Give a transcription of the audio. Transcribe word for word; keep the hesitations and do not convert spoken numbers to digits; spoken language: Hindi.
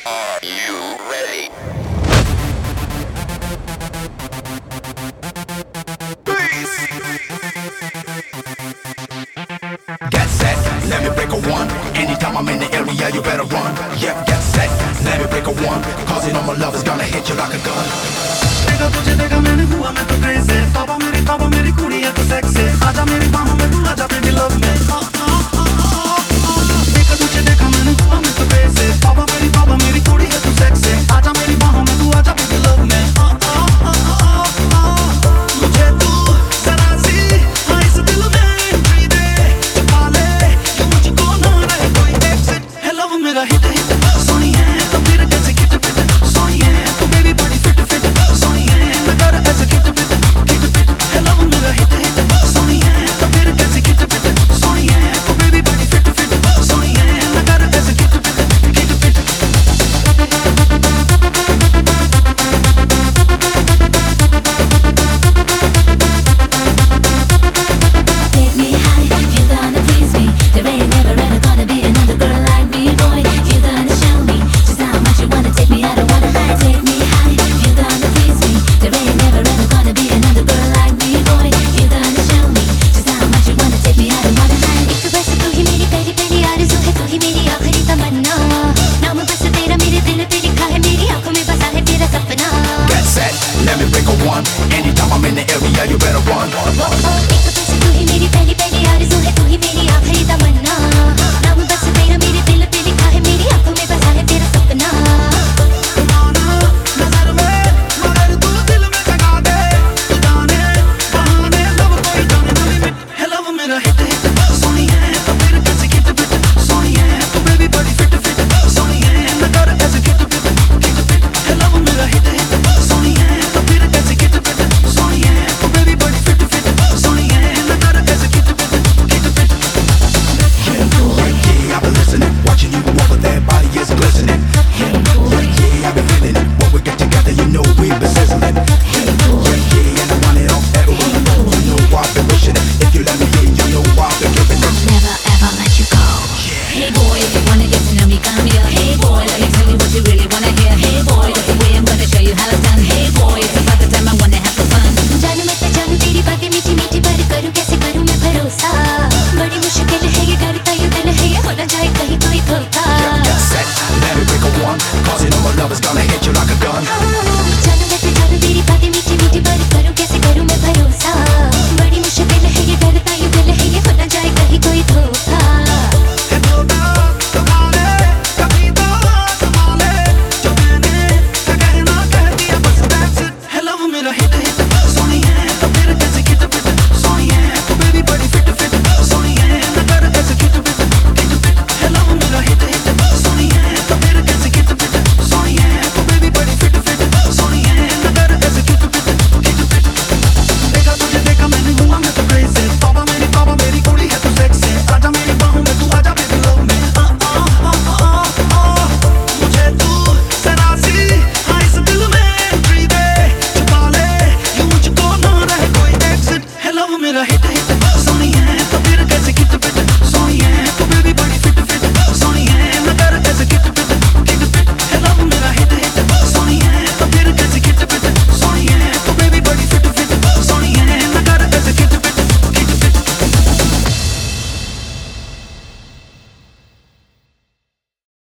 Are you ready? Get set, let me break a one. Anytime I'm in the area, you better run. Yep, get set, let me break a one. Cause you know my love is gonna hit you like a gun. देखा तुझे देखा मैंने हुआ मैं तो क्रेज़ी तौबा मेरी तौबा मेरी कुड़ी है तो सेक्सी आजा मेरी बाहों में तू आजा बेबी लव में देखा तुझे देखा मैंने हुआ मैं तो क्रेज़ी तौबा मेरी तौबा मेरी कुड़ी है तो सेक्सी आजा मेरी बाहों में तू आजा बेबी लव में मुझे तू जरा सी हाँ इस दिल में एंट्री दे छुपा ले ये मुझको ना रहे कोई एक्सिट है लव मेरा हिट हिट सोनी है तो फिर कैसे किट पिट सोनी है तो बेबी बड़ी फिट फिट सोनी है मैं कर ऐसे किट पिट किट पिट है लव मेरा हिट हिट सोनी है तो फिर कैसे किट पिट सोनी है तो बेबी बड़ी फिट फिट सोनी है मैं कर ऐसे किट पिट किट पिट Take me high, you're gonna please me. There ain't never ever gonna be another girl like me, boy. You're gonna show me just how much you wanna take me. I don't wanna lie. Take me high, you're gonna please me. There ain't never ever gonna be another girl like me, boy. You're gonna show me just how much you wanna take me. I don't wanna lie. एक बस तू ही मेरी पहली पहली आरज़ू है, तू ही मेरी आखिरी तमन्ना. नाम बस तेरा मेरे दिल पे लिखा है, मेरी आँखों में बसा है तेरा सपना. Get set, let me break a one. Anytime I'm in the area, you better run. एक बस तू ही मेरी पहली पहली आरज़ू है, तू ही मेरी आखिरी तमन्ना. नाम बस तेरा मेरे दिल पे लिखा है, मेरी आँखों में बसा है तेरा सपना. नजर में मगर तू दिल में जगा दे तू जाने बहाने लव कोई जाने ना लिमिट है लव मेरा हिट हिट सोनी है तो फिर कैसे किट पिट सोनी है तो बेबी बड़ी फिट फिट सोनी है मैं कर ऐसे किट पिट किट पिट है लव मेरा हिट हिट सोनी है तो फिर कैसे किट पिट सोनी है तो बेबी बड़ी फिट फिट सोनी है मैं कर ऐसे किट पिट किट पिट Yeah, yeah, I've been listening, watching you over there, body is glistening. Yeah, yeah, I've been feeling it. When we get together, you know we've been sizzling. Yeah, yeah, and I want it all everyone to know. You know I've been wishing it. If you let me in, you know I've been giving it. Never ever let you go. Hey boy, if you wanna get to know me, come here. Hey boy, let me tell you what you really wanna hear. Hey boy, that's the way I'm gonna show you how it's done. Hey boy, it's about the time I wanna have some fun. जानू मैं तो जानू तेरी बातें मीठी मीठी, पर करूँ कैसे करूँ मैं भरोसा. बड़ी मुश्किल है ये डरता ये दिल है ये, हो ना जाए कहीं कोई धोखा. Yeah, get set, let me break a one. Cause you know my love is gonna hit you like a gun. जानू मैं तो जानू तेरी बातें मीठी मीठी, पर